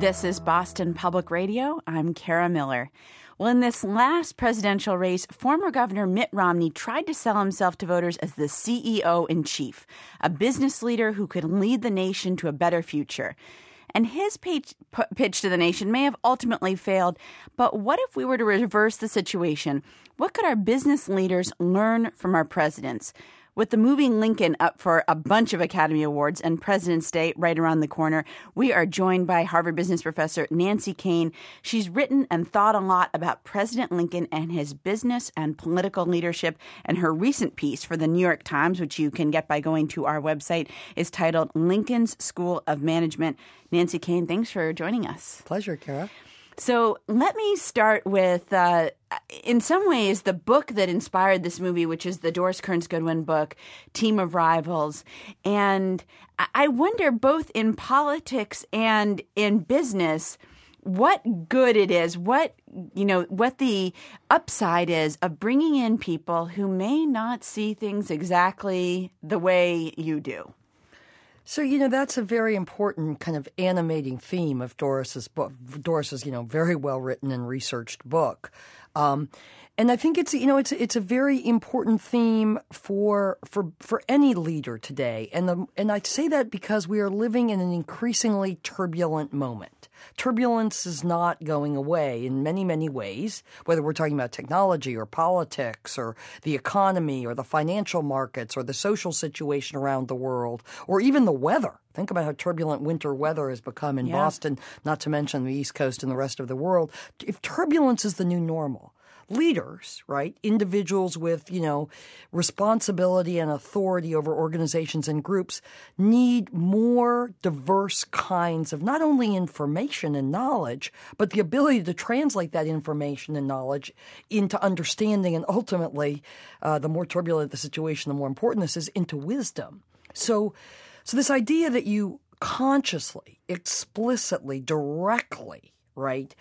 This is Boston Public Radio. I'm Kara Miller. Well, in this last presidential race, former Governor Mitt Romney tried to sell himself to voters as the CEO-in-chief, a business leader who could lead the nation to a better future. And his pitch to the nation may have ultimately failed, but what if we were to reverse the situation? What could our business leaders learn from our presidents? With the movie Lincoln up for a bunch of Academy Awards and President's Day right around the corner, we are joined by Harvard business professor Nancy Koehn. She's written and thought a lot about President Lincoln and his business and political leadership, and her recent piece for the New York Times, which you can get by going to our website, is titled Lincoln's School of Management. Nancy Koehn, thanks for joining us. Pleasure, Kara. So let me start with, in some ways, the book that inspired this movie, which is the Doris Kearns Goodwin book, Team of Rivals. And I wonder, both in politics and in business, what good it is, what the upside is of bringing in people who may not see things exactly the way you do. So, that's a very important kind of animating theme of Doris's book. Doris's, very well-written and researched book. And I think it's a very important theme for any leader today. And I say that because we are living in an increasingly turbulent moment. Turbulence is not going away in many, many ways, whether we're talking about technology or politics or the economy or the financial markets or the social situation around the world or even the weather. Think about how turbulent winter weather has become in Boston, not to mention the East Coast and the rest of the world. If turbulence is the new normal, leaders, right, individuals with, responsibility and authority over organizations and groups need more diverse kinds of not only information and knowledge, but the ability to translate that information and knowledge into understanding and ultimately, the more turbulent the situation, the more important this is, into wisdom. So this idea that you consciously, explicitly, directly, right,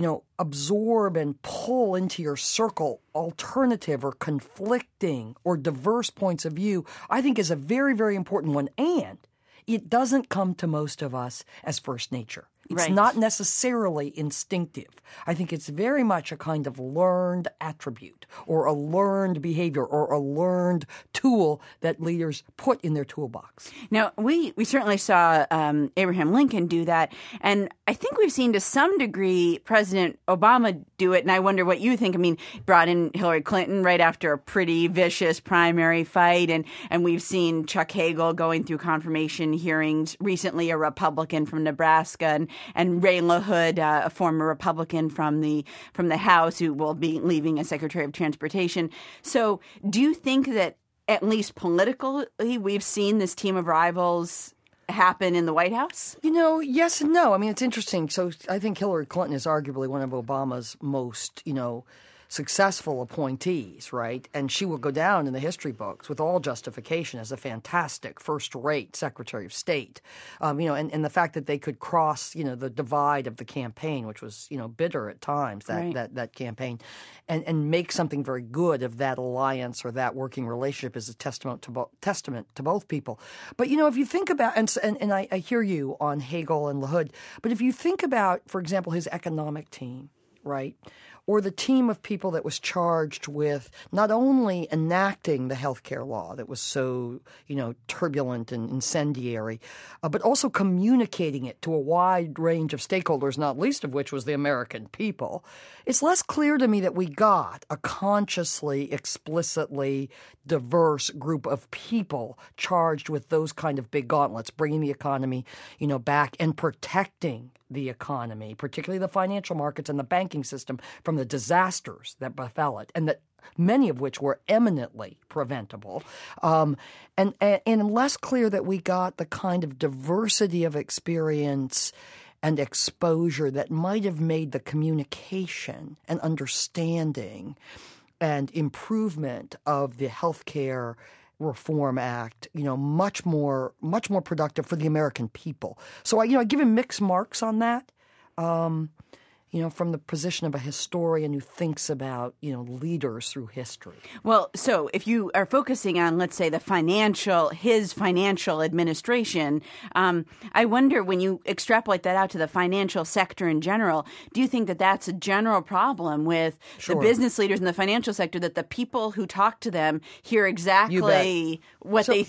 absorb and pull into your circle alternative or conflicting or diverse points of view, I think is a very, very important one. And it doesn't come to most of us as first nature. It's not necessarily instinctive. I think it's very much a kind of learned attribute or a learned behavior or a learned tool that leaders put in their toolbox. Now, we certainly saw Abraham Lincoln do that, and I think we've seen to some degree President Obama do it, and I wonder what you think. I mean, brought in Hillary Clinton right after a pretty vicious primary fight, and we've seen Chuck Hagel going through confirmation hearings recently, a Republican from Nebraska, and Ray LaHood, a former Republican from the House, who will be leaving as Secretary of Transportation. So do you think that at least politically we've seen this team of rivals happen in the White House? Yes and no. I mean, it's interesting. So I think Hillary Clinton is arguably one of Obama's most, successful appointees, right? And she will go down in the history books with all justification as a fantastic first-rate Secretary of State. And the fact that they could cross, the divide of the campaign, which was, bitter at times, that campaign, and make something very good of that alliance or that working relationship is a testament to both people. But, if you think about, and I hear you on Hagel and LaHood, but if you think about, for example, his economic team, right, or the team of people that was charged with not only enacting the healthcare law that was so, turbulent and incendiary, but also communicating it to a wide range of stakeholders, not least of which was the American people, it's less clear to me that we got a consciously, explicitly diverse group of people charged with those kind of big gauntlets, bringing the economy, back and protecting the economy, particularly the financial markets and the banking system, from the disasters that befell it, and that many of which were eminently preventable, and less clear that we got the kind of diversity of experience and exposure that might have made the communication and understanding and improvement of the healthcare Reform Act, much more productive for the American people. So I give him mixed marks on that. from the position of a historian who thinks about, leaders through history. Well, so if you are focusing on, let's say, his financial administration, I wonder, when you extrapolate that out to the financial sector in general, do you think that that's a general problem with the business leaders in the financial sector, that the people who talk to them hear exactly what the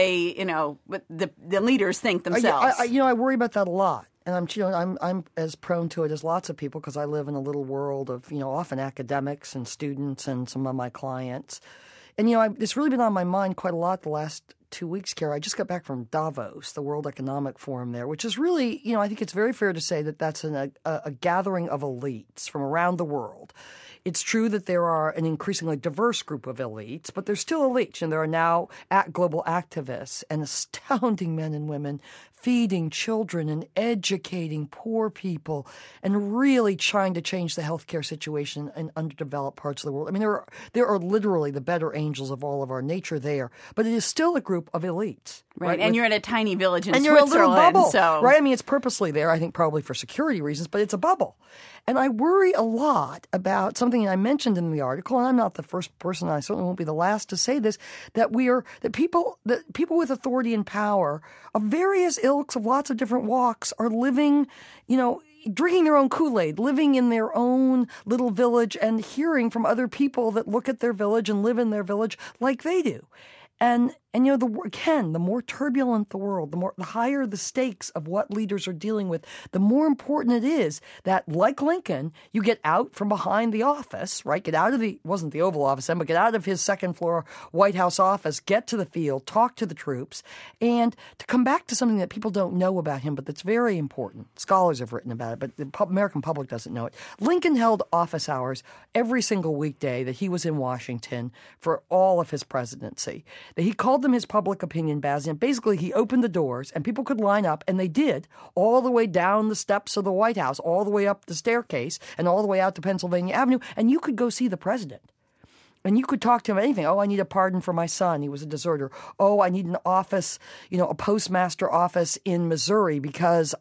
leaders think themselves? I worry about that a lot. And I'm as prone to it as lots of people, because I live in a little world of, often academics and students and some of my clients. And, it's really been on my mind quite a lot the last 2 weeks, Kara. I just got back from Davos, the World Economic Forum there, which is really, I think it's very fair to say that that's a gathering of elites from around the world. It's true that there are an increasingly diverse group of elites, but there's still elites, and there are now global activists and astounding men and women feeding children and educating poor people and really trying to change the healthcare situation in underdeveloped parts of the world. I mean, there are literally the better angels of all of our nature there, but it is still a group of elites. Right, and you're in a tiny village in Switzerland. And you're a little bubble, so. Right? I mean, it's purposely there, I think probably for security reasons, but it's a bubble. And I worry a lot about something I mentioned in the article, and I'm not the first person, I certainly won't be the last to say this, that people with authority and power of various ilks, of lots of different walks, are living, drinking their own Kool-Aid, living in their own little village and hearing from other people that look at their village and live in their village like they do. And the more turbulent the world, the higher the stakes of what leaders are dealing with, the more important it is that, like Lincoln, you get out from behind the office, right? Get out of wasn't the Oval Office then, but get out of his second floor White House office, get to the field, talk to the troops, and to come back to something that people don't know about him, but that's very important. Scholars have written about it, but the American public doesn't know it. Lincoln held office hours every single weekday that he was in Washington for all of his presidency. He called them his public opinion baths, and basically he opened the doors and people could line up, and they did, all the way down the steps of the White House, all the way up the staircase, and all the way out to Pennsylvania Avenue, and you could go see the president. And you could talk to him about anything. Oh, I need a pardon for my son. He was a deserter. Oh, I need an office, a postmaster office in Missouri because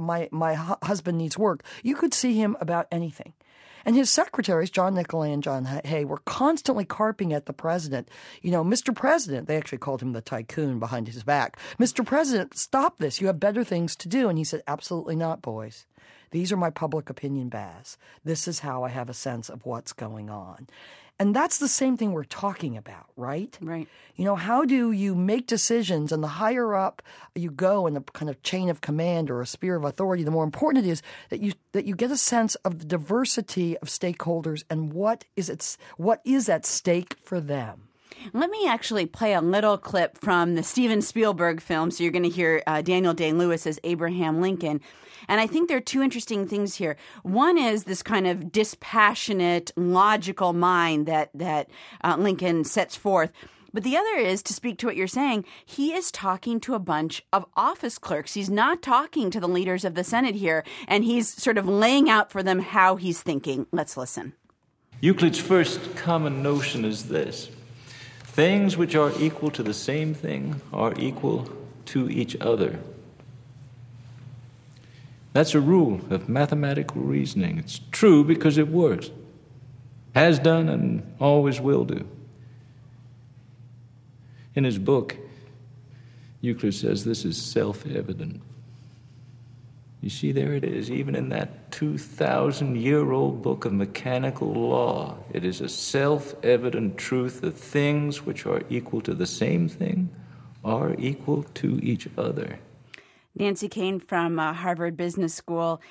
my husband needs work. You could see him about anything. And his secretaries, John Nicolay and John Hay, were constantly carping at the president. Mr. President, they actually called him the tycoon behind his back. Mr. President, stop this. You have better things to do. And he said, absolutely not, boys. These are my public opinion baths. This is how I have a sense of what's going on. And that's the same thing we're talking about, right? Right. How do you make decisions? And the higher up you go in the kind of chain of command or a sphere of authority, the more important it is that you get a sense of the diversity of stakeholders and what is at stake for them. Let me actually play a little clip from the Steven Spielberg film. So you're going to hear Daniel Day-Lewis as Abraham Lincoln. And I think there are two interesting things here. One is this kind of dispassionate, logical mind that Lincoln sets forth. But the other is, to speak to what you're saying, he is talking to a bunch of office clerks. He's not talking to the leaders of the Senate here, and he's sort of laying out for them how he's thinking. Let's listen. Euclid's first common notion is this: things which are equal to the same thing are equal to each other. That's a rule of mathematical reasoning. It's true because it works. Has done and always will do. In his book, Euclid says this is self-evident. You see, there it is, even in that 2,000-year-old book of mechanical law. It is a self-evident truth that things which are equal to the same thing are equal to each other. Nancy Kane from Harvard Business School.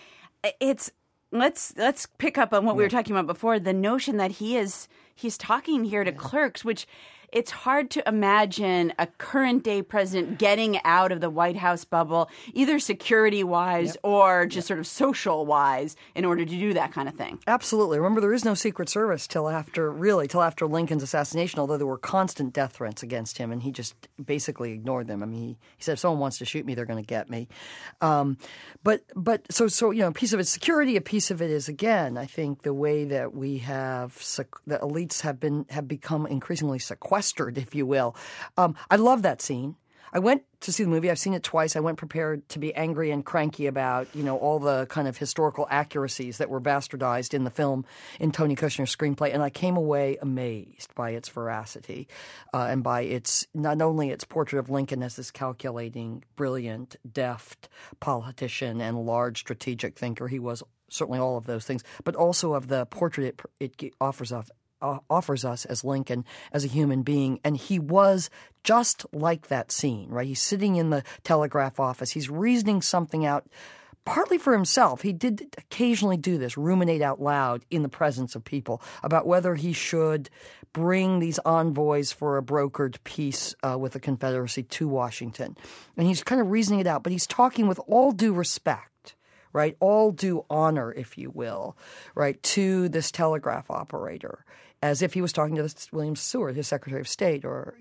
Let's pick up on what we were talking about before, the notion that he's talking here to clerks, which it's hard to imagine a current day president getting out of the White House bubble, either security wise or just sort of social wise, in order to do that kind of thing. Absolutely. Remember, there is no Secret Service till after Lincoln's assassination, although there were constant death threats against him, and he just basically ignored them. I mean, he said, if someone wants to shoot me, they're going to get me. But a piece of it's security, a piece of it is, again, I think the way that we have the elites have become increasingly sequestered, if you will. I love that scene. I went to see the movie. I've seen it twice. I went prepared to be angry and cranky about, all the kind of historical accuracies that were bastardized in the film, in Tony Kushner's screenplay, and I came away amazed by its veracity and by its, not only its portrait of Lincoln as this calculating, brilliant, deft politician and large strategic thinker. He was certainly all of those things, but also of the portrait it offers us as Lincoln, as a human being. And he was just like that scene, right? He's sitting in the telegraph office. He's reasoning something out, partly for himself. He did occasionally do this, ruminate out loud in the presence of people about whether he should bring these envoys for a brokered peace with the Confederacy to Washington. And he's kind of reasoning it out, but he's talking with all due respect, right? All due honor, if you will, right, to this telegraph operator, as if he was talking to William Seward, his Secretary of State, or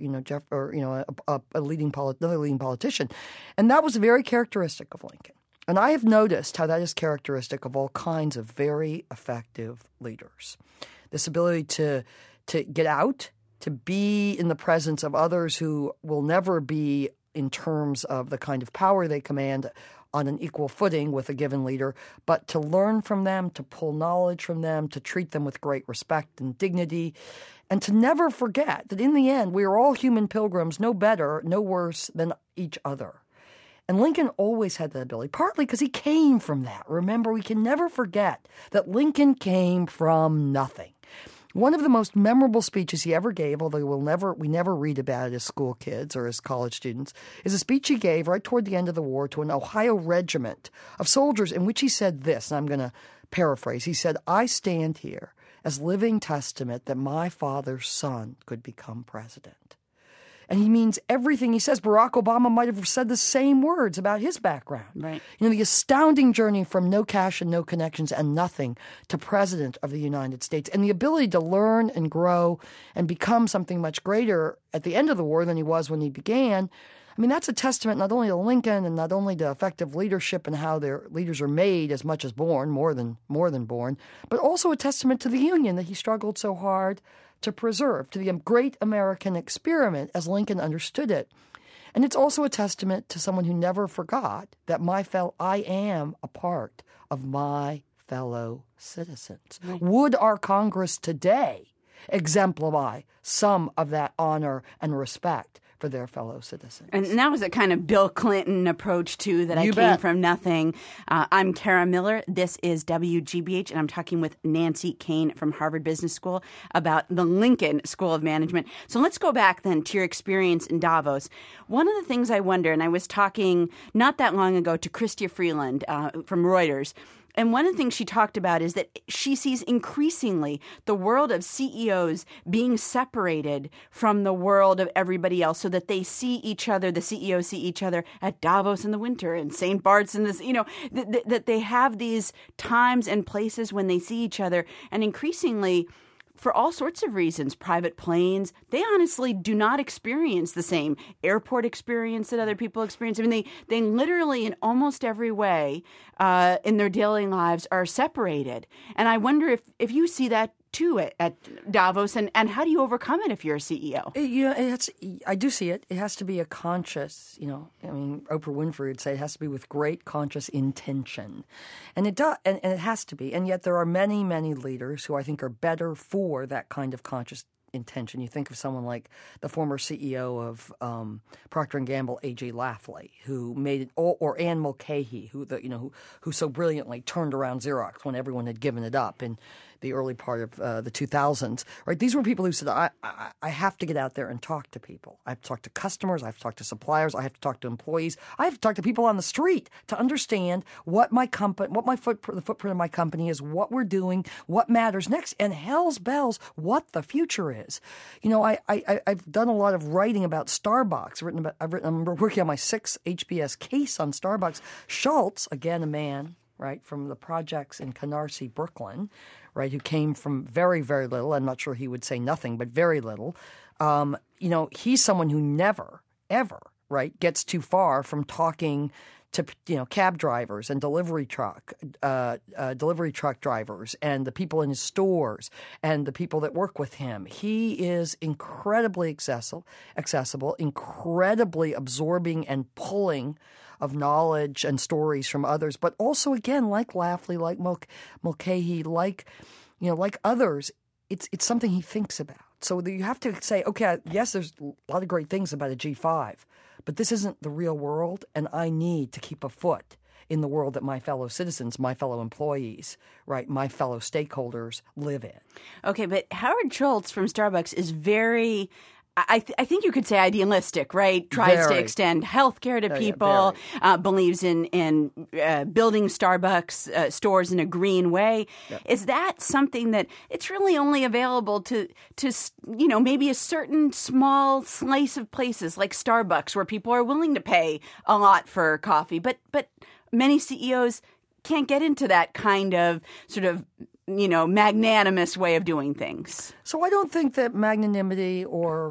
a leading politician, and that was very characteristic of Lincoln. And I have noticed how that is characteristic of all kinds of very effective leaders. This ability to get out, to be in the presence of others who will never be, in terms of the kind of power they command, on an equal footing with a given leader, but to learn from them, to pull knowledge from them, to treat them with great respect and dignity, and to never forget that in the end we are all human pilgrims, no better, no worse than each other. And Lincoln always had that ability, partly because he came from that. Remember, we can never forget that Lincoln came from nothing. One of the most memorable speeches he ever gave, although we never read about it as school kids or as college students, is a speech he gave right toward the end of the war to an Ohio regiment of soldiers in which he said this, and I'm going to paraphrase. He said, "I stand here as living testament that my father's son could become president." And he means everything he says. Barack Obama might have said the same words about his background. Right. The astounding journey from no cash and no connections and nothing to president of the United States, and the ability to learn and grow and become something much greater at the end of the war than he was when he began. I mean, that's a testament not only to Lincoln and not only to effective leadership and how their leaders are made as much as born, more than born, but also a testament to the Union that he struggled so hard to preserve, to the great American experiment as Lincoln understood it. And it's also a testament to someone who never forgot that I am a part of my fellow citizens. Right. Would our Congress today exemplify some of that honor and respect for their fellow citizens? And that was a kind of Bill Clinton approach, too, that I came from nothing. I'm Kara Miller. This is WGBH, and I'm talking with Nancy Koehn from Harvard Business School about the Lincoln School of Management. So let's go back then to your experience in Davos. One of the things I wonder, and I was talking not that long ago to Chrystia Freeland from Reuters, and one of the things she talked about is that she sees increasingly the world of CEOs being separated from the world of everybody else, so that they see each other, the CEOs see each other at Davos in the winter and St. Bart's in this, that they have these times and places when they see each other. And increasingly, for all sorts of reasons, private planes, they honestly do not experience the same airport experience that other people experience. I mean, they literally, in almost every way, in their daily lives, are separated. And I wonder if you see that too at Davos, and how do you overcome it if you're a CEO? I do see it. It has to be a conscious, Oprah Winfrey would say it has to be with great conscious intention. And it does, and it has to be. And yet there are many, many leaders who I think are better for that kind of conscious intention. You think of someone like the former CEO of Procter & Gamble, A.J. Lafley, who made it, or Anne Mulcahy, who so brilliantly turned around Xerox when everyone had given it up in the early part of the 2000s. Right? These were people who said, I have to get out there and talk to people. I have to talk to customers. I have to talk to suppliers. I have to talk to employees. I have to talk to people on the street to understand what the footprint of my company is, what we're doing, what matters next, and hell's bells, what the future is. I've done a lot of writing about Starbucks. I'm working on my 6th HBS case on Starbucks. Schultz, again a man, right, from the projects in Canarsie, Brooklyn, right, who came from very, very little. I'm not sure he would say nothing, but very little. He's someone who never, ever right, gets too far from talking to cab drivers and delivery truck drivers and the people in his stores and the people that work with him. He is incredibly accessible, incredibly absorbing and pulling of knowledge and stories from others, but also, again, like Lafley, like Mulcahy, like others, it's something he thinks about. So you have to say, okay, yes, there's a lot of great things about a G5, but this isn't the real world, and I need to keep a foot in the world that my fellow citizens, my fellow employees, right, my fellow stakeholders live in. Okay, but Howard Schultz from Starbucks is very... I think you could say idealistic, right? Tries to extend healthcare to people, believes in building Starbucks stores in a green way. Yep. Is that something that it's really only available to maybe a certain small slice of places like Starbucks where people are willing to pay a lot for coffee, but many CEOs can't get into that kind of sort of magnanimous way of doing things. So I don't think that magnanimity or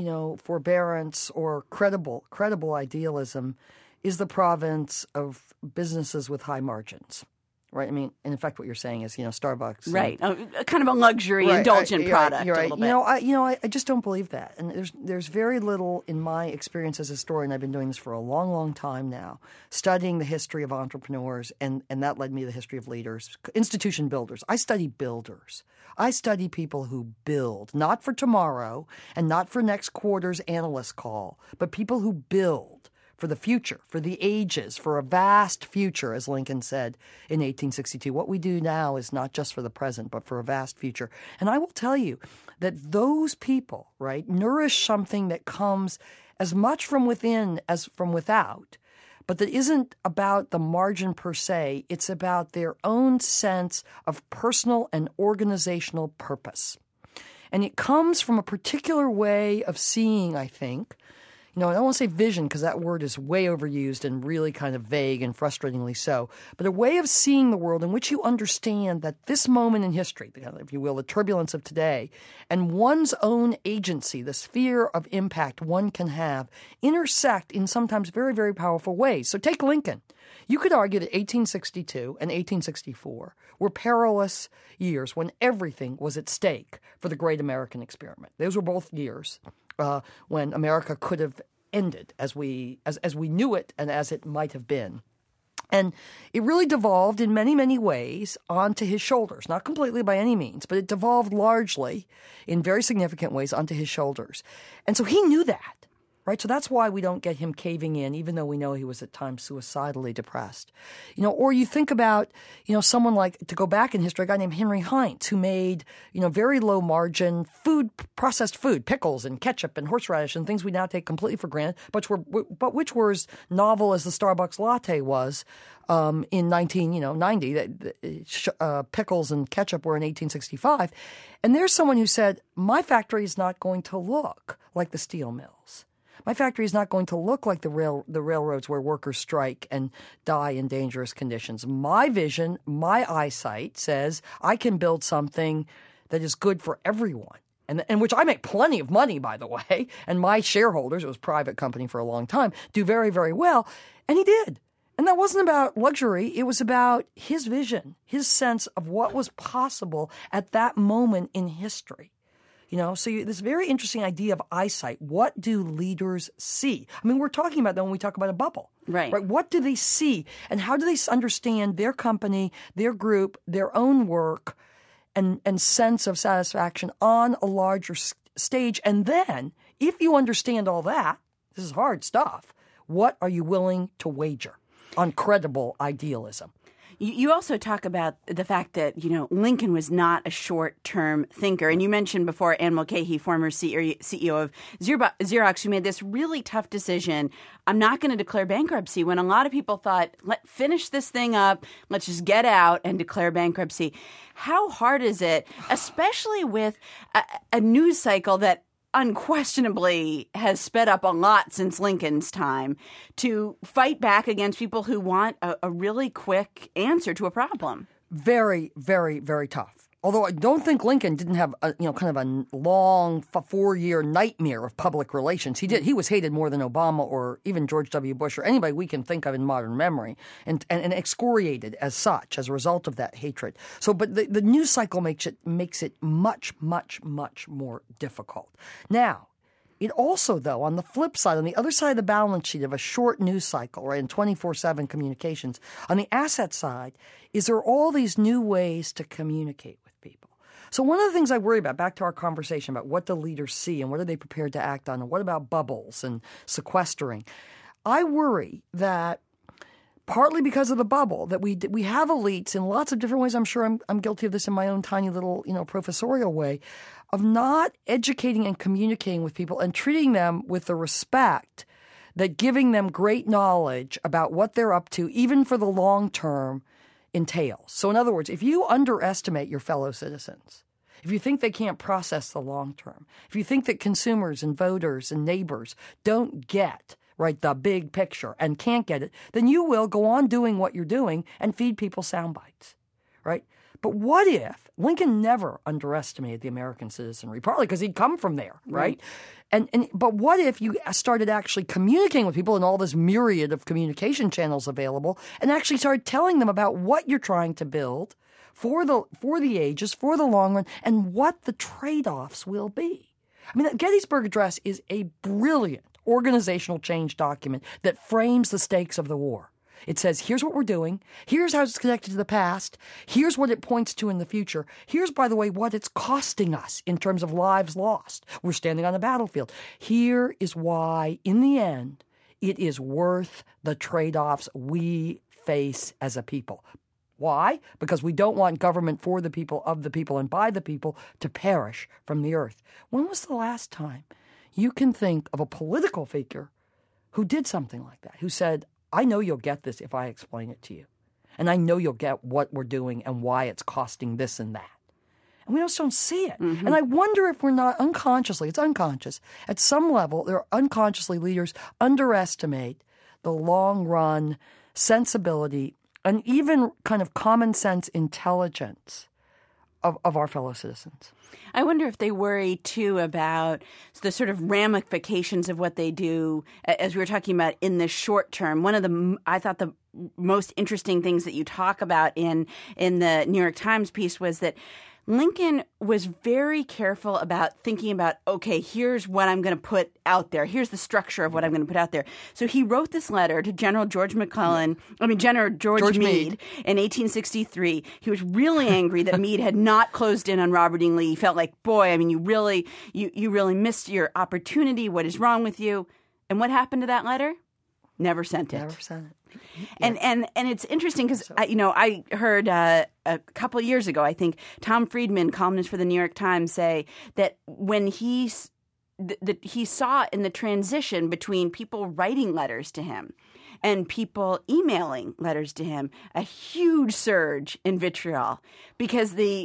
forbearance or credible idealism is the province of businesses with high margins, right? I mean, in effect, what you're saying is, Starbucks, right? Kind of a luxury, indulgent product. You're right. A little bit. I just don't believe that, and there's very little in my experience as a historian. I've been doing this for a long, long time now, studying the history of entrepreneurs, and that led me to the history of leaders, institution builders. I study builders. I study people who build, not for tomorrow and not for next quarter's analyst call, but people who build for the future, for the ages, for a vast future, as Lincoln said in 1862. What we do now is not just for the present, but for a vast future. And I will tell you that those people, right, nourish something that comes as much from within as from without, but that isn't about the margin per se. It's about their own sense of personal and organizational purpose. And it comes from a particular way of seeing, I think. I don't want to say vision because that word is way overused and really kind of vague and frustratingly so, but a way of seeing the world in which you understand that this moment in history, if you will, the turbulence of today, and one's own agency, the sphere of impact one can have, intersect in sometimes very, very powerful ways. So take Lincoln. You could argue that 1862 and 1864 were perilous years when everything was at stake for the great American experiment. Those were both years when America could have ended as we knew it and as it might have been. And it really devolved in many, many ways onto his shoulders. Not completely by any means, but it devolved largely in very significant ways onto his shoulders. And so he knew that. Right? So that's why we don't get him caving in, even though we know he was at times suicidally depressed. Or you think about, someone like, to go back in history, a guy named Henry Heinz, who made, very low margin processed food, pickles and ketchup and horseradish and things we now take completely for granted, but which were as novel as the Starbucks latte was in 1990. Pickles and ketchup were in 1865. And there's someone who said, my factory is not going to look like the steel mills. My factory is not going to look like the railroads where workers strike and die in dangerous conditions. My vision, my eyesight says I can build something that is good for everyone, and which I make plenty of money, by the way, and my shareholders, it was a private company for a long time, do very, very well, and he did. And that wasn't about luxury. It was about his vision, his sense of what was possible at that moment in history. So this very interesting idea of eyesight. What do leaders see? I mean, we're talking about that when we talk about a bubble. Right. What do they see? And how do they understand their company, their group, their own work, and sense of satisfaction on a larger stage? And then, if you understand all that, this is hard stuff, what are you willing to wager on credible idealism? You also talk about the fact that, Lincoln was not a short-term thinker. And you mentioned before Anne Mulcahy, former CEO of Xerox, who made this really tough decision. I'm not going to declare bankruptcy, when a lot of people thought, finish this thing up, let's just get out and declare bankruptcy. How hard is it, especially with a news cycle that unquestionably has sped up a lot since Lincoln's time, to fight back against people who want a really quick answer to a problem? Very, very, very tough. although I don't think Lincoln didn't have kind of a long 4-year nightmare of public relations. He did. He was hated more than Obama or even George W. Bush or anybody we can think of in modern memory, and excoriated as such as a result of that hatred. So, but the news cycle makes it much, much, much more difficult. Now, it also, though, on the flip side, on the other side of the balance sheet of a short news cycle, right, and 24/7 communications, on the asset side, is there are all these new ways to communicate with people. So one of the things I worry about, back to our conversation about what the leaders see and what are they prepared to act on, and what about bubbles and sequestering, I worry that partly because of the bubble, that we have elites in lots of different ways. I'm sure I'm guilty of this in my own tiny little, professorial way, of not educating and communicating with people and treating them with the respect that giving them great knowledge about what they're up to, even for the long term, entails. So in other words, if you underestimate your fellow citizens, if you think they can't process the long term, if you think that consumers and voters and neighbors don't get the big picture and can't get it, then you will go on doing what you're doing and feed people sound bites, right? But what if Lincoln never underestimated the American citizenry, partly because he'd come from there, right? But what if you started actually communicating with people in all this myriad of communication channels available and actually started telling them about what you're trying to build for the ages, for the long run, and what the trade-offs will be? I mean, the Gettysburg Address is a brilliant organizational change document that frames the stakes of the war. It says, here's what we're doing. Here's how it's connected to the past. Here's what it points to in the future. Here's, by the way, what it's costing us in terms of lives lost. We're standing on the battlefield. Here is why, in the end, it is worth the trade-offs we face as a people. Why? Because we don't want government for the people, of the people, and by the people to perish from the earth. When was the last time you can think of a political figure who did something like that, who said, I know you'll get this if I explain it to you, and I know you'll get what we're doing and why it's costing this and that. And we just don't see it. Mm-hmm. And I wonder if we're not unconsciously, it's unconscious, at some level, there are unconsciously leaders underestimate the long-run sensibility and even kind of common sense intelligence of our fellow citizens. I wonder if they worry, too, about the sort of ramifications of what they do, as we were talking about in the short term. One of I thought the most interesting things that you talk about in the New York Times piece was that Lincoln was very careful about thinking about, okay, here's what I'm going to put out there. Here's the structure of what I'm going to put out there. So he wrote this letter to General George Meade in 1863. He was really angry that Meade had not closed in on Robert E. Lee. He felt like, boy, I mean, you really missed your opportunity. What is wrong with you? And what happened to that letter? Never sent it. Never sent it. And it's interesting because I heard a couple of years ago, I think Tom Friedman, columnist for the New York Times, say that when he saw in the transition between people writing letters to him and people emailing letters to him a huge surge in vitriol because the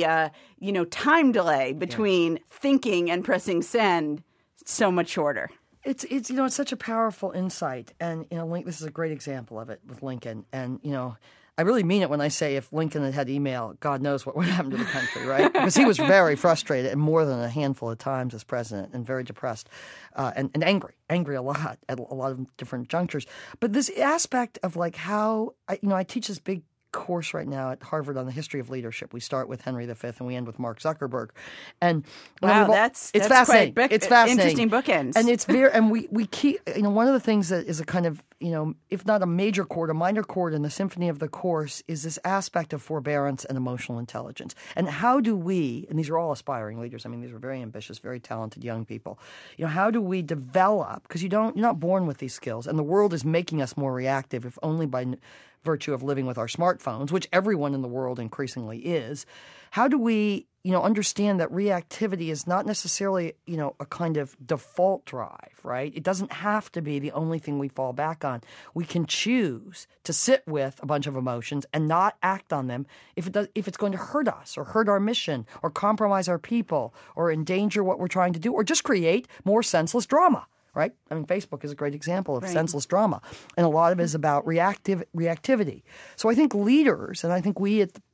time delay between thinking and pressing send so much shorter. It's such a powerful insight, and this is a great example of it with Lincoln. And I really mean it when I say if Lincoln had had email, God knows what would happen to the country, right? Because he was very frustrated, and more than a handful of times as president, and very depressed, and angry a lot at a lot of different junctures. But this aspect of how I teach this big course right now at Harvard on the history of leadership. We start with Henry V and we end with Mark Zuckerberg. And that's fascinating. It's fascinating. Interesting bookends. And it's very, and we keep, one of the things that is a kind of, if not a major chord, a minor chord in the symphony of the course is this aspect of forbearance and emotional intelligence. And how do we, and these are all aspiring leaders, I mean, these are very ambitious, very talented young people, how do we develop, because you're not born with these skills, and the world is making us more reactive, if only by virtue of living with our smartphones, which everyone in the world increasingly is. How do we, understand that reactivity is not necessarily, a kind of default drive, right? It doesn't have to be the only thing we fall back on. We can choose to sit with a bunch of emotions and not act on them if it's going to hurt us or hurt our mission or compromise our people or endanger what we're trying to do or just create more senseless drama. Right? I mean, Facebook is a great example of senseless drama. And a lot of it is about reactivity. So I think leaders, and I think we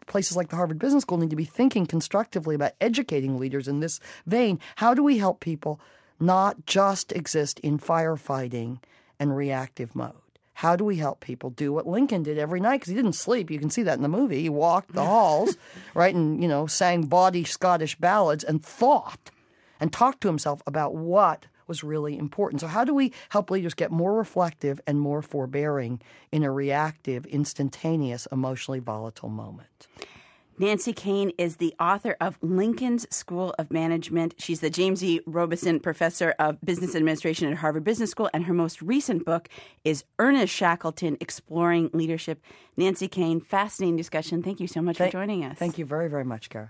places like the Harvard Business School need to be thinking constructively about educating leaders in this vein. How do we help people not just exist in firefighting and reactive mode? How do we help people do what Lincoln did every night? Because he didn't sleep. You can see that in the movie. He walked the halls, right, and, sang bawdy Scottish ballads and thought and talked to himself about what was really important. So how do we help leaders get more reflective and more forbearing in a reactive, instantaneous, emotionally volatile moment? Nancy Koehn is the author of Lincoln's School of Management. She's the James E. Robeson Professor of Business Administration at Harvard Business School, and her most recent book is Ernest Shackleton, Exploring Leadership. Nancy Koehn, fascinating discussion. Thank you so much for joining us. Thank you very, very much, Kara.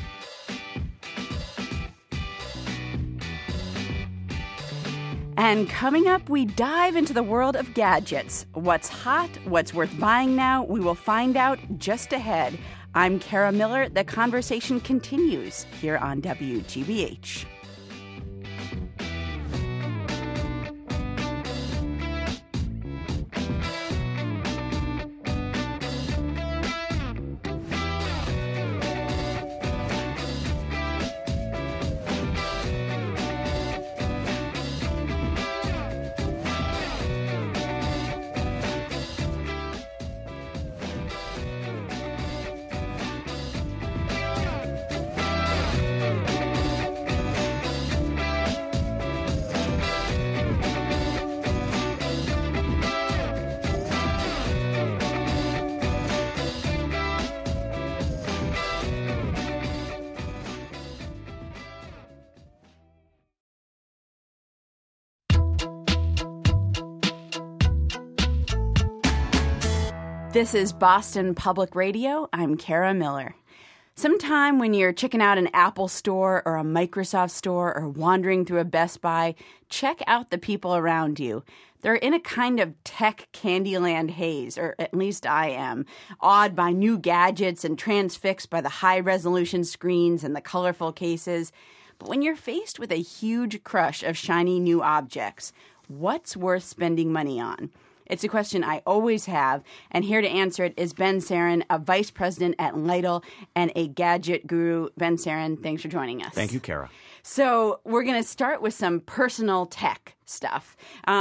And coming up, we dive into the world of gadgets. What's hot? What's worth buying now? We will find out just ahead. I'm Kara Miller. The conversation continues here on WGBH. This is Boston Public Radio. I'm Kara Miller. Sometime when you're checking out an Apple store or a Microsoft store or wandering through a Best Buy, check out the people around you. They're in a kind of tech Candyland haze, or at least I am, awed by new gadgets and transfixed by the high-resolution screens and the colorful cases. But when you're faced with a huge crush of shiny new objects, what's worth spending money on? It's a question I always have, and here to answer it is Ben Sarin, a vice president at Lytle and a gadget guru. Ben Sarin, thanks for joining us. Thank you, Kara. So we're going to start with some personal tech stuff.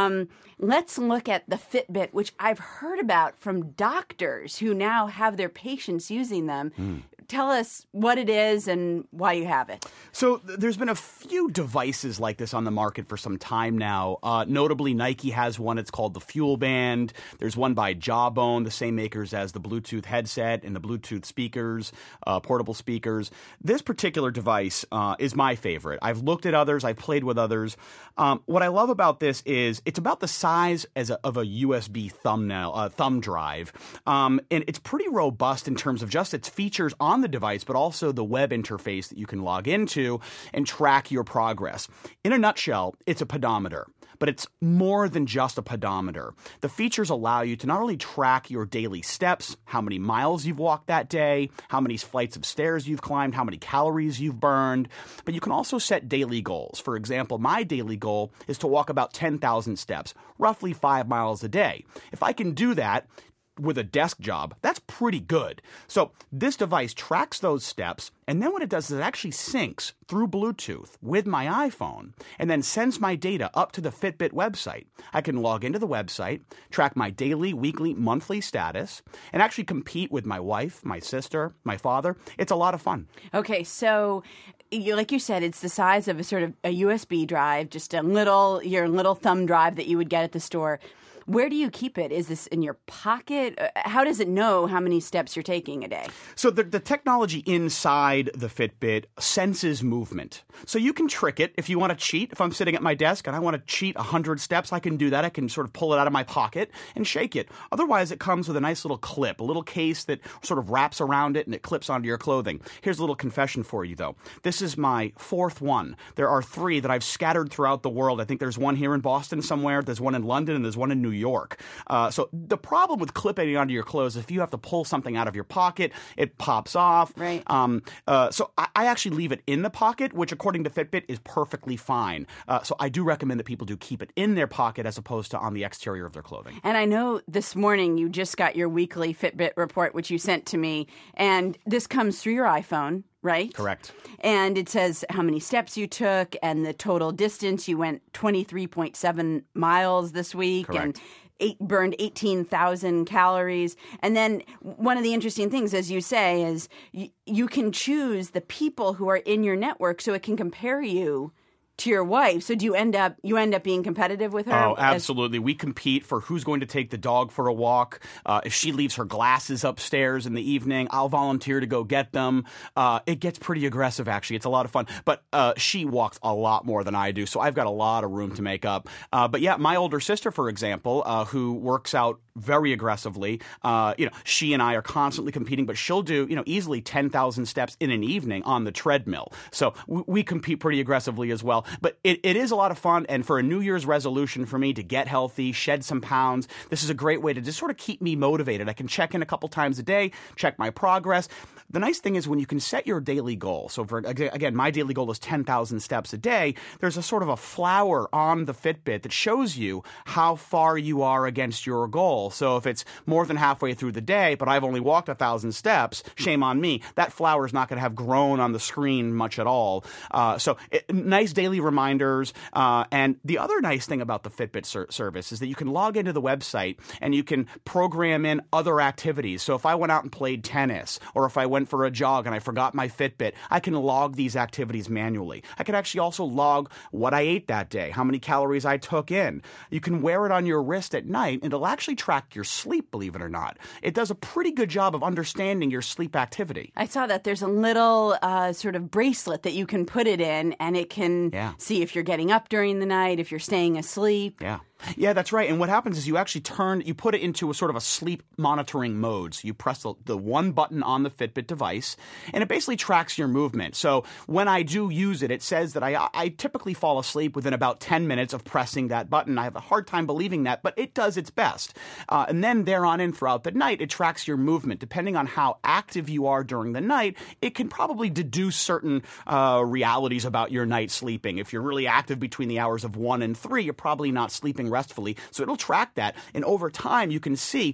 Let's look at the Fitbit, which I've heard about from doctors who now have their patients using them. Tell us what it is and why you have it. So there's been a few devices like this on the market for some time now. Notably, Nike has one. It's called the Fuel Band. There's one by Jawbone, the same makers as the Bluetooth headset and the Bluetooth speakers, portable speakers. This particular device is my favorite. I've looked at others. I've played with others. What I love about this is it's about the size of a USB thumb drive. And it's pretty robust in terms of just its features on the device, but also the web interface that you can log into and track your progress. In a nutshell, it's a pedometer, but it's more than just a pedometer. The features allow you to not only track your daily steps, how many miles you've walked that day, how many flights of stairs you've climbed, how many calories you've burned, but you can also set daily goals. For example, my daily goal is to walk about 10,000 steps, roughly 5 miles a day. If I can do that with a desk job, that's pretty good. So this device tracks those steps, and then what it does is it actually syncs through Bluetooth with my iPhone and then sends my data up to the Fitbit website. I can log into the website, track my daily, weekly, monthly status, and actually compete with my wife, my sister, my father. It's a lot of fun. Okay, so like you said, it's the size of a sort of a USB drive, just your little thumb drive that you would get at the store. Where do you keep it? Is this in your pocket? How does it know how many steps you're taking a day? So the technology inside the Fitbit senses movement. So you can trick it if you want to cheat. If I'm sitting at my desk and I want to cheat 100 steps, I can do that. I can sort of pull it out of my pocket and shake it. Otherwise, it comes with a nice little clip, a little case that sort of wraps around it and it clips onto your clothing. Here's a little confession for you, though. This is my fourth one. There are 3 that I've scattered throughout the world. I think there's one here in Boston somewhere. There's one in London and there's one in New York. So the problem with clipping it onto your clothes is if you have to pull something out of your pocket, it pops off. Right. So I actually leave it in the pocket, which according to Fitbit is perfectly fine. So I do recommend that people do keep it in their pocket as opposed to on the exterior of their clothing. And I know this morning you just got your weekly Fitbit report, which you sent to me, and this comes through your iPhone, right? Correct. And it says how many steps you took and the total distance. You went 23.7 miles this week. Correct. And burned 18,000 calories. And then one of the interesting things, as you say, is you can choose the people who are in your network so it can compare you to your wife. So do you end up being competitive with her? Oh, absolutely. We compete for who's going to take the dog for a walk. If she leaves her glasses upstairs in the evening, I'll volunteer to go get them. It gets pretty aggressive, actually. It's a lot of fun. But she walks a lot more than I do, so I've got a lot of room to make up. But yeah, my older sister, for example, who works out very aggressively, she and I are constantly competing, but she'll do, easily 10,000 steps in an evening on the treadmill. So we compete pretty aggressively as well. But it is a lot of fun, and for a New Year's resolution for me to get healthy, shed some pounds, this is a great way to just sort of keep me motivated. I can check in a couple times a day, check my progress. The nice thing is when you can set your daily goal, so again, my daily goal is 10,000 steps a day, there's a sort of a flower on the Fitbit that shows you how far you are against your goal. So if it's more than halfway through the day, but I've only walked 1,000 steps, shame on me, that flower is not going to have grown on the screen much at all. Nice daily reminders. And the other nice thing about the Fitbit service is that you can log into the website and you can program in other activities. So if I went out and played tennis, or if I went for a jog and I forgot my Fitbit, I can log these activities manually. I can actually also log what I ate that day, how many calories I took in. You can wear it on your wrist at night, and it'll actually track your sleep, believe it or not. It does a pretty good job of understanding your sleep activity. I saw that there's a little sort of bracelet that you can put it in, and it can see if you're getting up during the night, if you're staying asleep. Yeah, that's right. And what happens is you actually you put it into a sort of a sleep monitoring mode. So you press the one button on the Fitbit device, and it basically tracks your movement. So when I do use it, it says that I typically fall asleep within about 10 minutes of pressing that button. I have a hard time believing that, but it does its best. And then there on in throughout the night, it tracks your movement. Depending on how active you are during the night, it can probably deduce certain realities about your night sleeping. If you're really active between the hours of 1 and 3, you're probably not sleeping restfully. So it'll track that. And over time, you can see,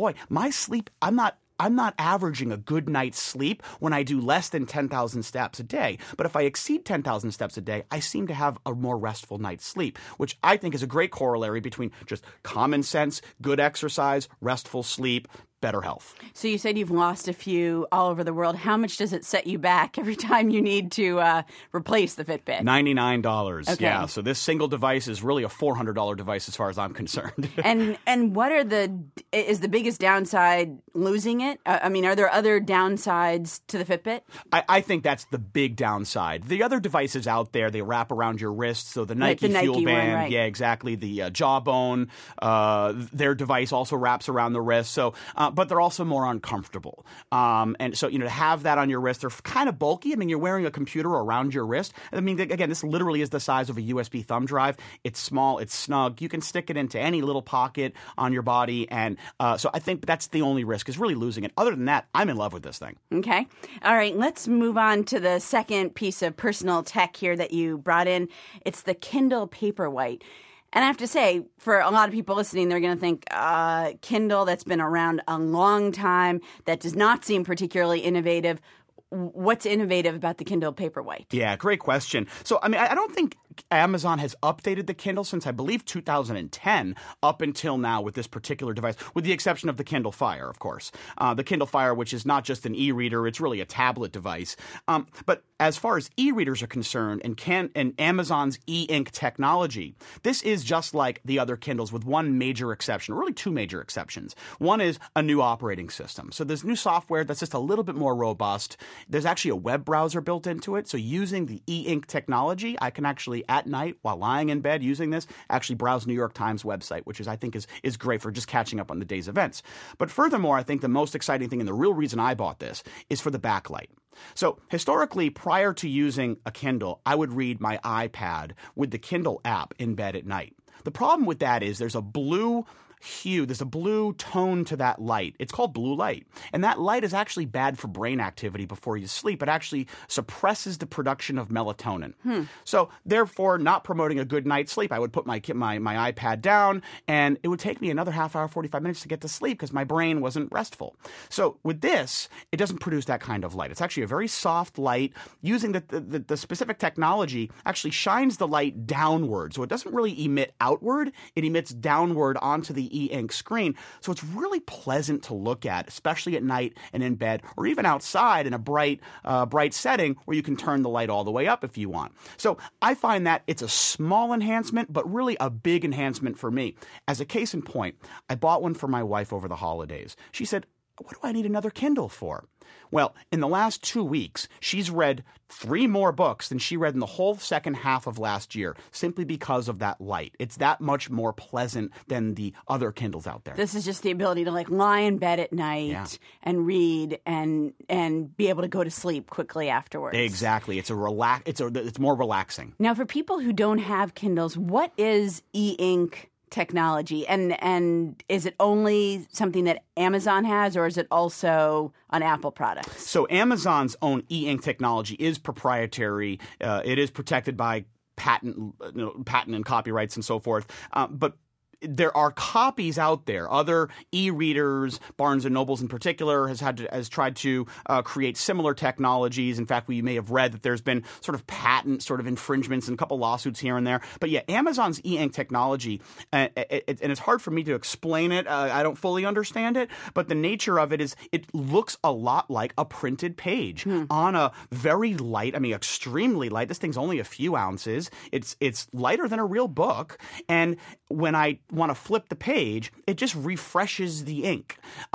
my sleep, I'm not averaging a good night's sleep when I do less than 10,000 steps a day. But if I exceed 10,000 steps a day, I seem to have a more restful night's sleep, which I think is a great corollary between just common sense, good exercise, restful sleep, better health. So you said you've lost a few all over the world. How much does it set you back every time you need to replace the Fitbit? $99. Okay. Yeah. So this single device is really a $400 device as far as I'm concerned. And what is the biggest downside losing it? Are there other downsides to the Fitbit? I think that's the big downside. The other devices out there, they wrap around your wrist. So the Nike Fuel Band, right. Yeah, exactly. The Jawbone, their device also wraps around the wrist. So, but they're also more uncomfortable. And so, to have that on your wrist, they're kind of bulky. You're wearing a computer around your wrist. Again, this literally is the size of a USB thumb drive. It's small, it's snug. You can stick it into any little pocket on your body. And so I think that's the only risk, is really losing it. Other than that, I'm in love with this thing. Okay. All right. Let's move on to the second piece of personal tech here that you brought in. It's the Kindle Paperwhite. And I have to say, for a lot of people listening, they're going to think, Kindle, that's been around a long time, that does not seem particularly innovative. What's innovative about the Kindle Paperwhite? Yeah, great question. So, I don't think Amazon has updated the Kindle since, I believe, 2010 up until now with this particular device, with the exception of the Kindle Fire, of course. The Kindle Fire, which is not just an e-reader, it's really a tablet device. But as far as e-readers are concerned and Amazon's e-ink technology, this is just like the other Kindles with one major exception, really two major exceptions. One is a new operating system. So there's new software that's just a little bit more robust. There's actually a web browser built into it. So using the e-ink technology, I can actually, at night, while lying in bed using this, actually browse New York Times website, which I think is great for just catching up on the day's events. But furthermore, I think the most exciting thing, and the real reason I bought this, is for the backlight. So historically, prior to using a Kindle, I would read my iPad with the Kindle app in bed at night. The problem with that is there's a blue hue, there's a blue tone to that light. It's called blue light. And that light is actually bad for brain activity before you sleep. It actually suppresses the production of melatonin. So therefore, not promoting a good night's sleep. I would put my iPad down, and it would take me another half hour, 45 minutes to get to sleep because my brain wasn't restful. So with this, it doesn't produce that kind of light. It's actually a very soft light. Using the specific technology actually shines the light downward. So it doesn't really emit outward. It emits downward onto the e-ink screen. So it's really pleasant to look at, especially at night and in bed, or even outside in a bright setting where you can turn the light all the way up if you want. So I find that it's a small enhancement, but really a big enhancement for me. As a case in point, I bought one for my wife over the holidays. She said, "What do I need another Kindle for?" Well, in the last 2 weeks, she's read 3 more books than she read in the whole second half of last year, simply because of that light. It's that much more pleasant than the other Kindles out there. This is just the ability to lie in bed at night and read and be able to go to sleep quickly afterwards. Exactly. It's more relaxing. Now, for people who don't have Kindles, what is e-ink technology, and is it only something that Amazon has, or is it also on Apple products? So Amazon's own e-ink technology is proprietary. It is protected by patent and copyrights and so forth. But there are copies out there. Other e-readers, Barnes and Nobles in particular, has tried to create similar technologies. In fact, we may have read that there's been sort of patent sort of infringements and a couple lawsuits here and there. But yeah, Amazon's e-ink technology, and it's hard for me to explain it. I don't fully understand it, but the nature of it is it looks a lot like a printed page on a very light, extremely light. This thing's only a few ounces. It's lighter than a real book, and when I want to flip the page, it just refreshes the ink.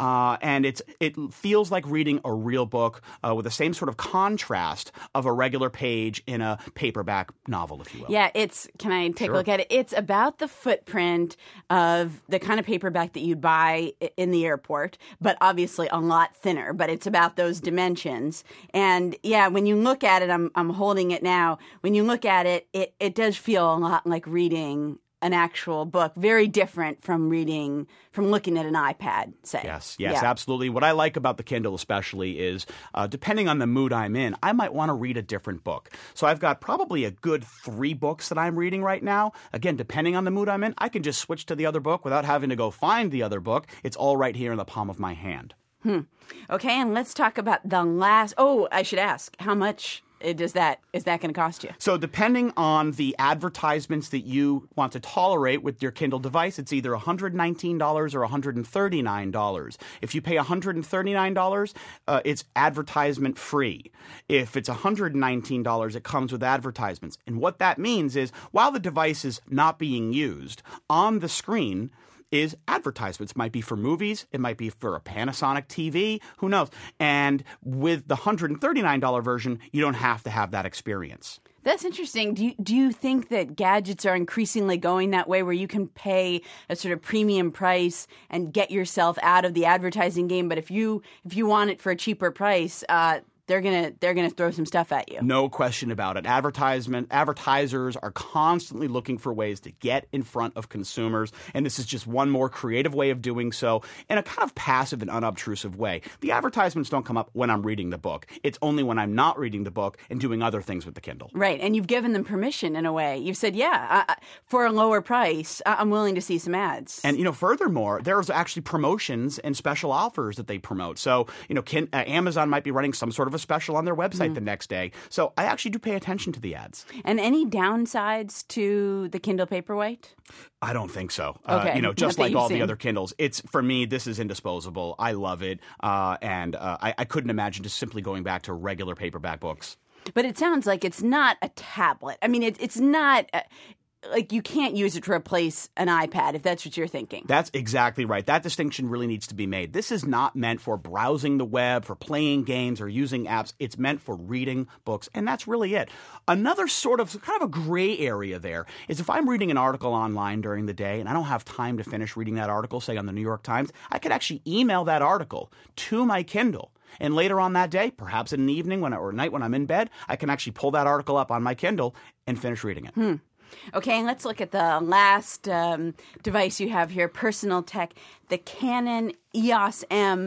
And it feels like reading a real book with the same sort of contrast of a regular page in a paperback novel, if you will. Yeah, can I take a look at it? It's about the footprint of the kind of paperback that you'd buy in the airport, but obviously a lot thinner, but it's about those dimensions. And yeah, when you look at it, I'm holding it now. When you look at it, it does feel a lot like reading an actual book, very different from looking at an iPad, say. Yes, absolutely. What I like about the Kindle especially is, depending on the mood I'm in, I might want to read a different book. So I've got probably a good 3 books that I'm reading right now. Again, depending on the mood I'm in, I can just switch to the other book without having to go find the other book. It's all right here in the palm of my hand. Okay, and let's talk about the last. Oh, I should ask, how much is that going to cost you? So depending on the advertisements that you want to tolerate with your Kindle device, it's either $119 or $139. If you pay $139, it's advertisement free. If it's $119, it comes with advertisements. And what that means is, while the device is not being used, on the screen is advertisements. Might be for movies. It might be for a Panasonic TV. Who knows? And with the $139 version, you don't have to have that experience. That's interesting. Do you think that gadgets are increasingly going that way, where you can pay a sort of premium price and get yourself out of the advertising game, but if you want it for a cheaper price, they're gonna throw some stuff at you? No question about it. Advertisers are constantly looking for ways to get in front of consumers, and this is just one more creative way of doing so in a kind of passive and unobtrusive way. The advertisements don't come up when I'm reading the book. It's only when I'm not reading the book and doing other things with the Kindle. Right, and you've given them permission in a way. You've said, for a lower price, I'm willing to see some ads. And furthermore, there's actually promotions and special offers that they promote. So Amazon might be running some sort of a special on their website the next day. So I actually do pay attention to the ads. And any downsides to the Kindle Paperwhite? I don't think so. Okay. Just like all the other Kindles, for me, this is indisposable. I love it. And I couldn't imagine just simply going back to regular paperback books. But it sounds like it's not a tablet. I mean, it's not... like, you can't use it to replace an iPad, if that's what you're thinking. That's exactly right. That distinction really needs to be made. This is not meant for browsing the web, for playing games, or using apps. It's meant for reading books, and that's really it. Another kind of a gray area there is, if I'm reading an article online during the day and I don't have time to finish reading that article, say on the New York Times, I could actually email that article to my Kindle. And later on that day, perhaps in the evening or night when I'm in bed, I can actually pull that article up on my Kindle and finish reading it. Okay, and let's look at the last device you have here, personal tech, the Canon EOS M.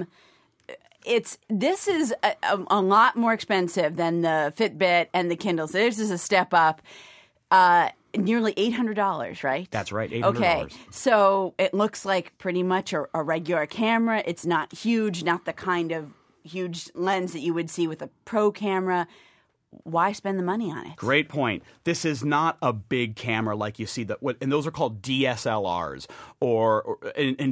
This is a lot more expensive than the Fitbit and the Kindle. So this is a step up. Nearly $800, right? That's right, $800. Okay, so it looks like pretty much a regular camera. It's not huge, not the kind of huge lens that you would see with a pro camera. Why spend the money on it? Great point. This is not a big camera like you see and those are called DSLRs, or in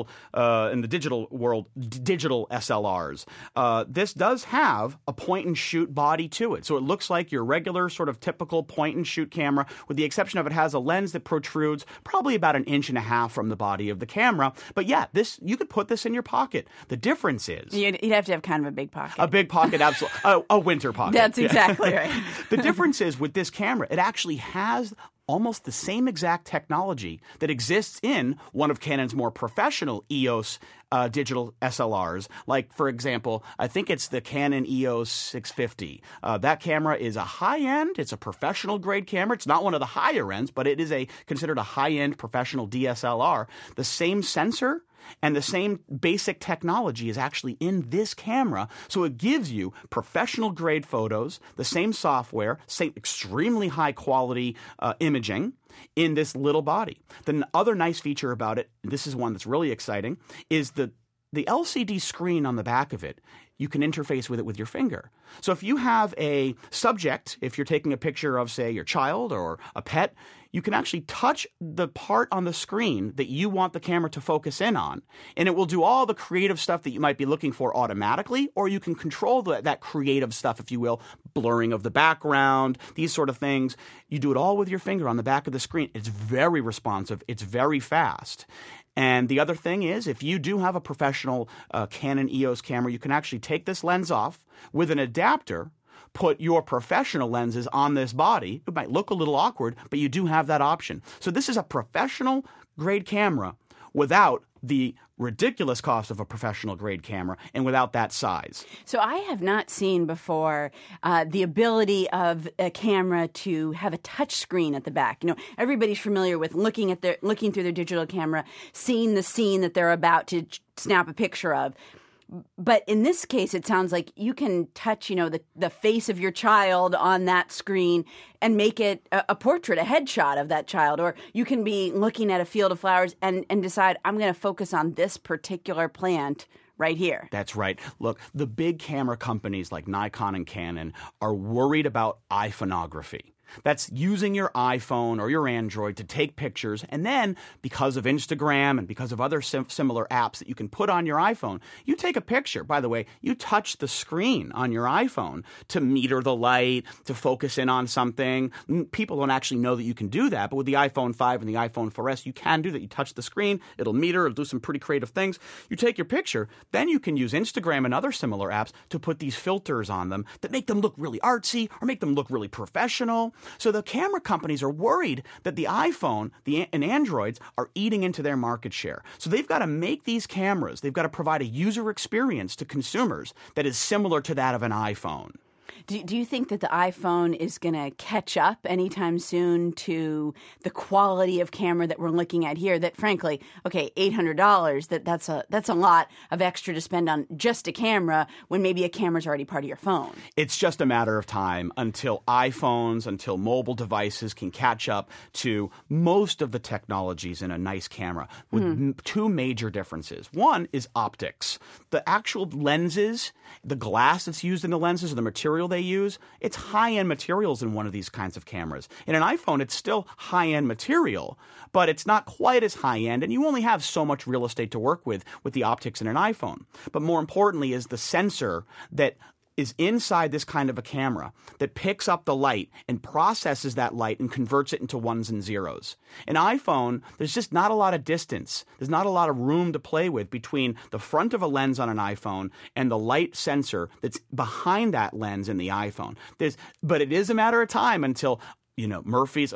the digital world, digital SLRs. This does have a point-and-shoot body to it, so it looks like your regular sort of typical point-and-shoot camera, with the exception of it has a lens that protrudes probably about 1.5 inches from the body of the camera. But yeah, you could put this in your pocket. The difference is you'd have to have kind of a big pocket. A big pocket, absolutely. A winter pocket. That's exactly right. The difference is with this camera, it actually has almost the same exact technology that exists in one of Canon's more professional EOS digital SLRs. Like, for example, I think it's the Canon EOS 650. That camera is a high-end, it's a professional-grade camera. It's not one of the higher ends, but it is considered a high-end professional DSLR. The same sensor and the same basic technology is actually in this camera, so it gives you professional-grade photos, the same software, same extremely high-quality imaging in this little body. The other nice feature about it, and this is one that's really exciting, is the LCD screen on the back of it. You can interface with it with your finger. So if you have a subject, if you're taking a picture of, say, your child or a pet, you can actually touch the part on the screen that you want the camera to focus in on, and it will do all the creative stuff that you might be looking for automatically, or you can control that creative stuff, if you will, blurring of the background, these sort of things. You do it all with your finger on the back of the screen. It's very responsive. It's very fast. And the other thing is, if you do have a professional Canon EOS camera, you can actually take this lens off with an adapter, put your professional lenses on this body. It might look a little awkward, but you do have that option. So this is a professional-grade camera without the ridiculous cost of a professional-grade camera and without that size. So I have not seen before the ability of a camera to have a touch screen at the back. You know, everybody's familiar with looking through their digital camera, seeing the scene that they're about to snap a picture of. But in this case, it sounds like you can touch, the face of your child on that screen and make it a portrait, a headshot of that child. Or you can be looking at a field of flowers and decide, I'm going to focus on this particular plant right here. That's right. Look, the big camera companies like Nikon and Canon are worried about iPhoneography. That's using your iPhone or your Android to take pictures, and then because of Instagram and because of other similar apps that you can put on your iPhone, you take a picture. By the way, you touch the screen on your iPhone to meter the light, to focus in on something. People don't actually know that you can do that, but with the iPhone 5 and the iPhone 4S, you can do that. You touch the screen, it'll meter, it'll do some pretty creative things. You take your picture, then you can use Instagram and other similar apps to put these filters on them that make them look really artsy or make them look really professional. So the camera companies are worried that the iPhone and Androids are eating into their market share. So they've got to make these cameras, they've got to provide a user experience to consumers that is similar to that of an iPhone. Do you think that the iPhone is going to catch up anytime soon to the quality of camera that we're looking at here? That frankly, okay, $800, that's a lot of extra to spend on just a camera when maybe a camera's already part of your phone. It's just a matter of time until iPhones, until mobile devices can catch up to most of the technologies in a nice camera with two major differences. One is optics. The actual lenses, the glass that's used in the lenses, or the material they use, it's high-end materials in one of these kinds of cameras. In an iPhone, it's still high-end material, but it's not quite as high-end, and you only have so much real estate to work with the optics in an iPhone. But more importantly is the sensor that is inside this kind of a camera that picks up the light and processes that light and converts it into ones and zeros. An iPhone, there's just not a lot of distance. There's not a lot of room to play with between the front of a lens on an iPhone and the light sensor that's behind that lens in the iPhone. But it is a matter of time until Moore's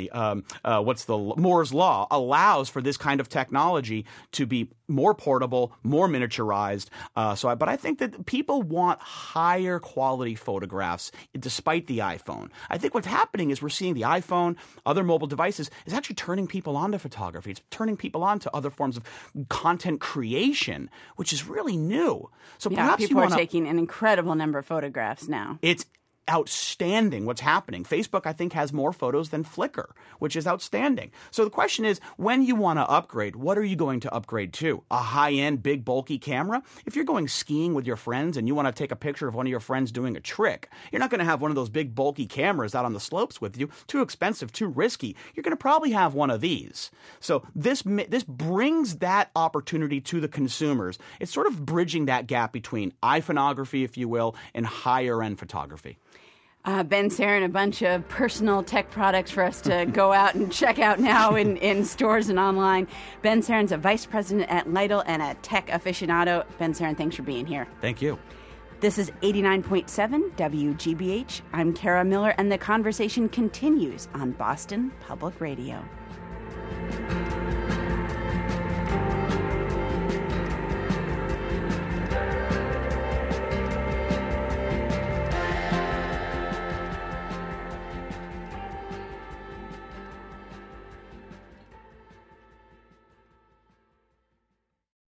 law allows for this kind of technology to be more portable, more miniaturized. But I think that people want higher quality photographs despite the iPhone. I think what's happening is we're seeing the iPhone, other mobile devices, is actually turning people onto photography. It's turning people on to other forms of content creation, which is really new. So perhaps people are taking an incredible number of photographs now. It's outstanding what's happening. Facebook, I think, has more photos than Flickr, which is outstanding. So the question is, when you want to upgrade, what are you going to upgrade to? A high-end, big, bulky camera? If you're going skiing with your friends and you want to take a picture of one of your friends doing a trick, you're not going to have one of those big, bulky cameras out on the slopes with you. Too expensive, too risky. You're going to probably have one of these. So this brings that opportunity to the consumers. It's sort of bridging that gap between iPhoneography, if you will, and higher-end photography. Ben Sarin, a bunch of personal tech products for us to go out and check out now in stores and online. Ben Sarin's a vice president at Lytle and a tech aficionado. Ben Sarin, thanks for being here. Thank you. This is 89.7 WGBH. I'm Kara Miller, and the conversation continues on Boston Public Radio.